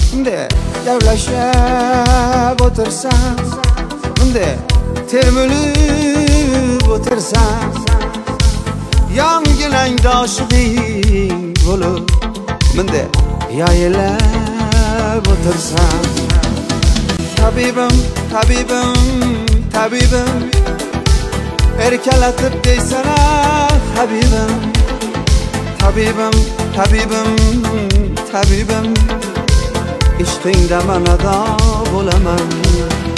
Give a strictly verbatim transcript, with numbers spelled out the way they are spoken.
bunday gaplashib o'tirsam, bunday termilib o'tirsam, yonginangda oshiqing bo'lib bunday yayilib o'tirsam, tabibim, tabibim, tabibim, erkalatib deysana habibim, tabibim, tabibim, tabibim, ishqingda manada bo'laman.